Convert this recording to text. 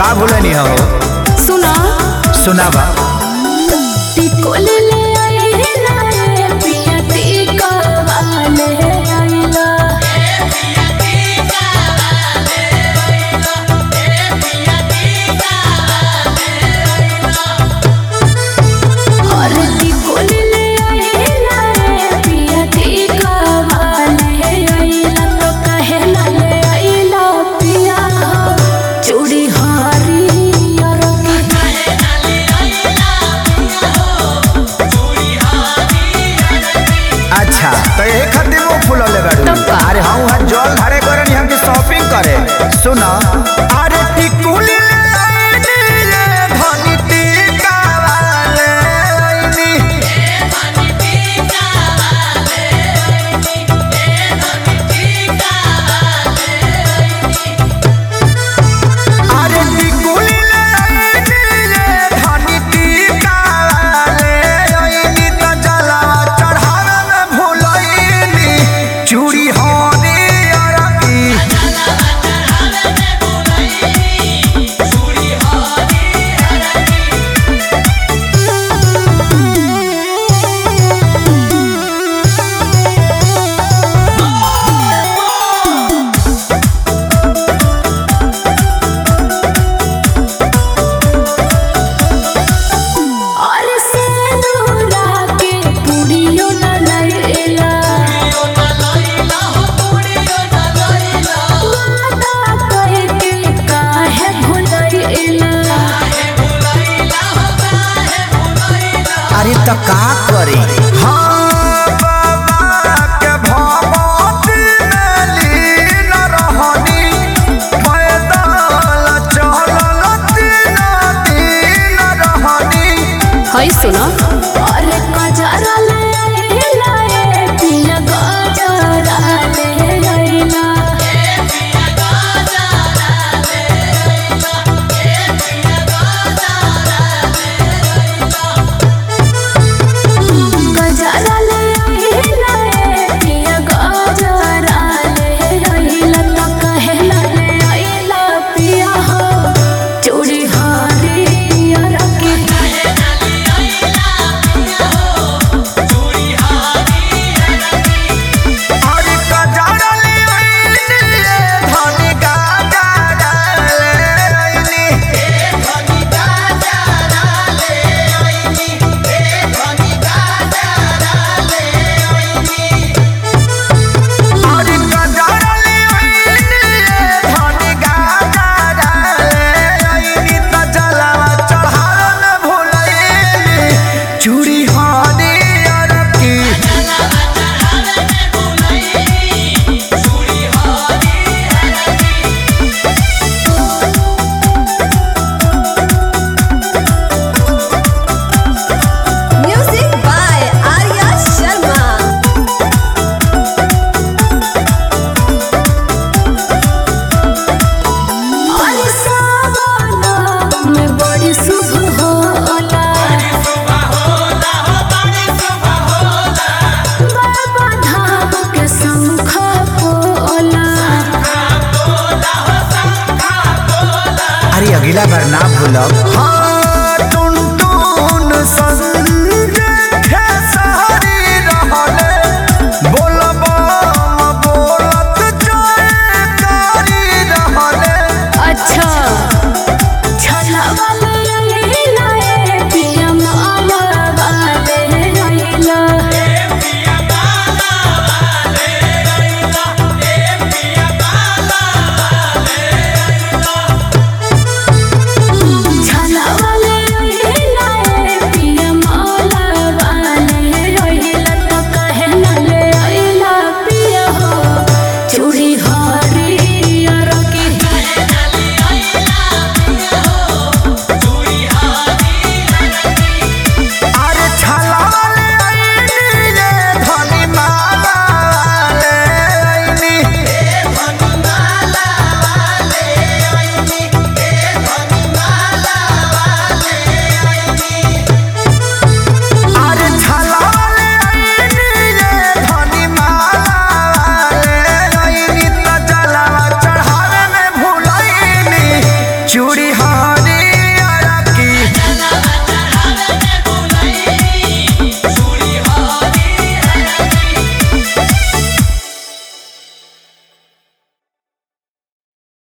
का भूलनी हो? सुना सुनावा। टिकोल ले आइला रे पिया टिका वाले आइला पिया टिका वाले आइला पिया टिका वाले आइला और टिकोल ले आइला रे पिया टिका वाले आइला तो कहला ले आइला पिया चूड़ी हारी अच्छा तो ये खातिर वो फूल ले बाड़ू। अरे हाँ वहाँ जल धारे करनी हमके शॉपिंग करे। सुना अरे टिकुल ले आईनी ले धनी टीका वाले आईनी धनी टीका वाले आईनी धनी टीका वाले आईनी अरे टिकुल ले आईनी ले धनी टीका वाले आईनी तो जलावा चढ़ावे में भूलईनी चूड़ी होनी अरकी और से दूरा के पुड़ियो न लइला वादा कह के काहे भुलइला अरे तो का करे? हाँ बाबा के भगवती में लीन रहनी पैदल चलल तीन दिन रहनी। हई सुनो और गजरा ले आइला ए पिया गजरा ले आइला पिया गजरा ले आइला पिया गजरा ले आइला गजरा ले आइला ए पिया गजरा ले आइला तो कहला ले आइला पिया हो चूड़ी हारी रखी अरे गजरा ले आईनी ले धनी गजरा ले आईनी धनी गजरा ले आईनी धनी गजरा ले आईनी अरे गजरा ले आईनी ले धनी गजरा ले आईनी तो जलावा चढ़ावे में भूलईनी चूड़ी हानी अरकी Music by Arya Sharma. और सावना में बड़ी शुभ होला बाबा धाम के शंख पोला अरे अगला बार ना भूलब